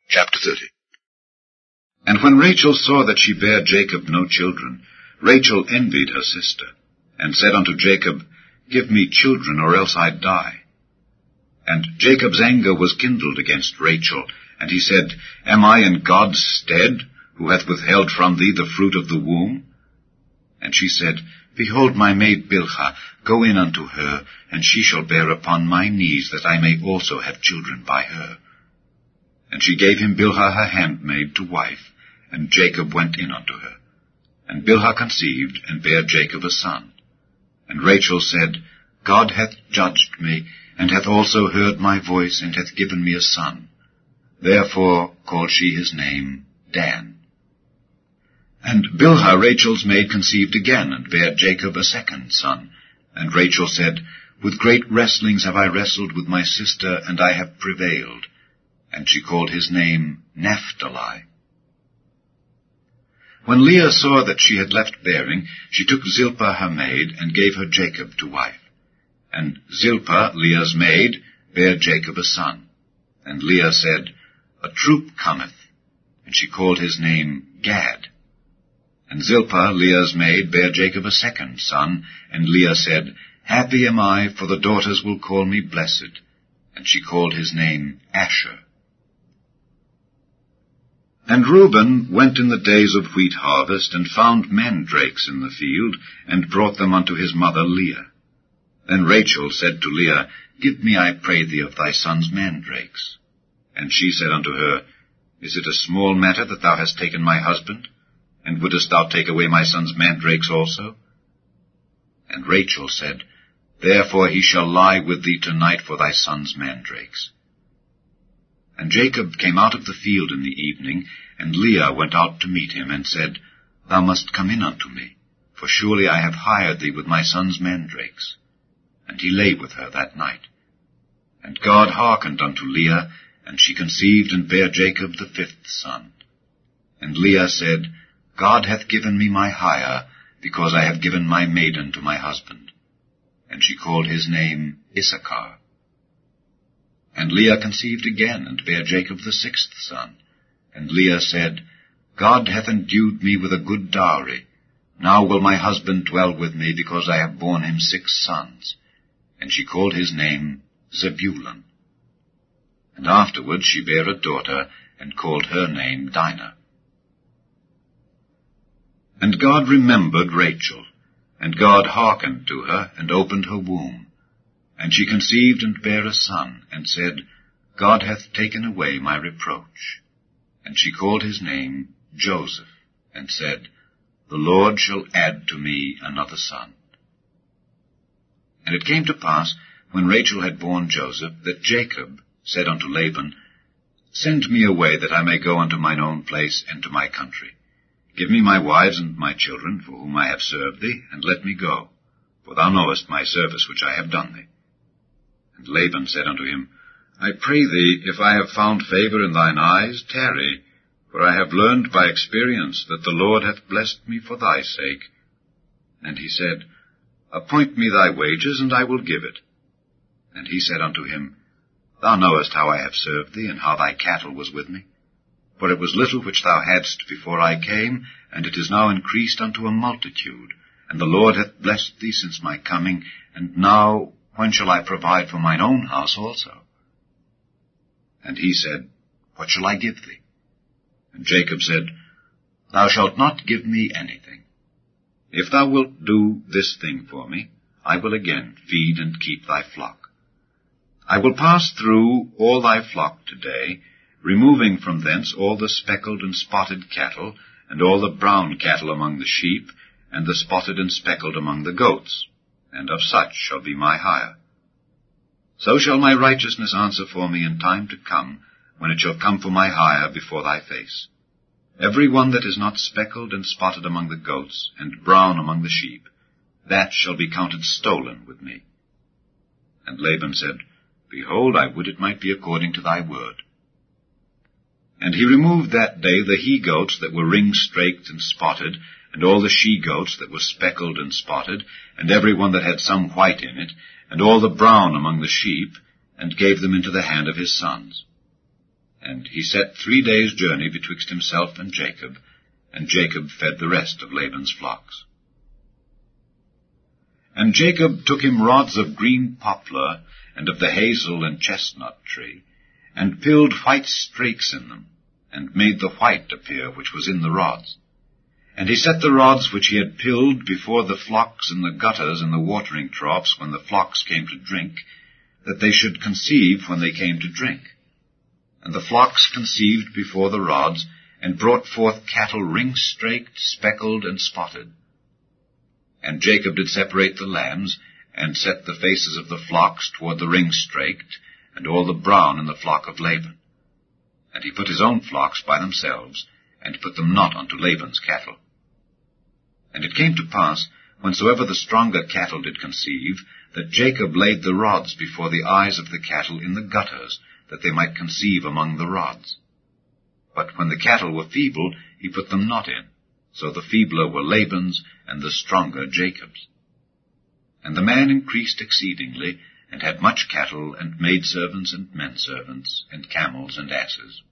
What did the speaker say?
Chapter 30. And when Rachel saw that she bare Jacob no children, Rachel envied her sister, and said unto Jacob, Give me children, or else I die. And Jacob's anger was kindled against Rachel, and he said, Am I in God's stead, who hath withheld from thee the fruit of the womb? And she said, Behold my maid Bilhah, go in unto her, and she shall bear upon my knees, that I may also have children by her. And she gave him Bilhah her handmaid to wife, and Jacob went in unto her. And Bilhah conceived, and bare Jacob a son. And Rachel said, God hath judged me, and hath also heard my voice, and hath given me a son. Therefore called she his name Dan. And Bilhah Rachel's maid conceived again, and bare Jacob a second son. And Rachel said, With great wrestlings have I wrestled with my sister, and I have prevailed. And she called his name Naphtali. When Leah saw that she had left bearing, she took Zilpah her maid, and gave her Jacob to wife. And Zilpah, Leah's maid, bare Jacob a son. And Leah said, A troop cometh. And she called his name Gad. And Zilpah, Leah's maid, bare Jacob a second son. And Leah said, Happy am I, for the daughters will call me blessed. And she called his name Asher. And Reuben went in the days of wheat harvest, and found mandrakes in the field, and brought them unto his mother Leah. Then Rachel said to Leah, Give me, I pray thee, of thy son's mandrakes. And she said unto her, Is it a small matter that thou hast taken my husband? And wouldest thou take away my son's mandrakes also? And Rachel said, Therefore he shall lie with thee tonight for thy son's mandrakes. And Jacob came out of the field in the evening, and Leah went out to meet him, and said, Thou must come in unto me, for surely I have hired thee with my son's mandrakes. And he lay with her that night. And God hearkened unto Leah, and she conceived and bare Jacob the fifth son. And Leah said, God hath given me my hire, because I have given my maiden to my husband. And she called his name Issachar. And Leah conceived again, and bare Jacob the sixth son. And Leah said, God hath endued me with a good dowry. Now will my husband dwell with me, because I have borne him 6 sons. And she called his name Zebulun. And afterward she bare a daughter, and called her name Dinah. And God remembered Rachel, and God hearkened to her, and opened her womb. And she conceived and bare a son, and said, God hath taken away my reproach. And she called his name Joseph, and said, The Lord shall add to me another son. And it came to pass, when Rachel had borne Joseph, that Jacob said unto Laban, Send me away, that I may go unto mine own place, and to my country. Give me my wives and my children, for whom I have served thee, and let me go, for thou knowest my service which I have done thee. And Laban said unto him, I pray thee, if I have found favor in thine eyes, tarry, for I have learned by experience that the Lord hath blessed me for thy sake. And he said, Appoint me thy wages, and I will give it. And he said unto him, Thou knowest how I have served thee, and how thy cattle was with me. For it was little which thou hadst before I came, and it is now increased unto a multitude. And the Lord hath blessed thee since my coming, and now when shall I provide for mine own house also? And he said, What shall I give thee? And Jacob said, Thou shalt not give me anything. If thou wilt do this thing for me, I will again feed and keep thy flock. I will pass through all thy flock today, removing from thence all the speckled and spotted cattle, and all the brown cattle among the sheep, and the spotted and speckled among the goats, and of such shall be my hire. So shall my righteousness answer for me in time to come, when it shall come for my hire before thy face. Every one that is not speckled and spotted among the goats, and brown among the sheep, that shall be counted stolen with me. And Laban said, Behold, I would it might be according to thy word. And he removed that day the he-goats that were ring-straked and spotted, and all the she-goats that were speckled and spotted, and every one that had some white in it, and all the brown among the sheep, and gave them into the hand of his sons. And he set 3 days' journey betwixt himself and Jacob fed the rest of Laban's flocks. And Jacob took him rods of green poplar, and of the hazel and chestnut tree, and pilled white strakes in them, and made the white appear which was in the rods. And he set the rods which he had pilled before the flocks in the gutters and the watering troughs when the flocks came to drink, that they should conceive when they came to drink. And the flocks conceived before the rods, and brought forth cattle ring-straked, speckled, and spotted. And Jacob did separate the lambs, and set the faces of the flocks toward the ring-straked, and all the brown in the flock of Laban. And he put his own flocks by themselves, and put them not unto Laban's cattle. And it came to pass, whensoever the stronger cattle did conceive, that Jacob laid the rods before the eyes of the cattle in the gutters, that they might conceive among the rods. But when the cattle were feeble, he put them not in. So the feebler were Laban's, and the stronger Jacob's. And the man increased exceedingly, and had much cattle, and maidservants, and menservants, and camels, and asses.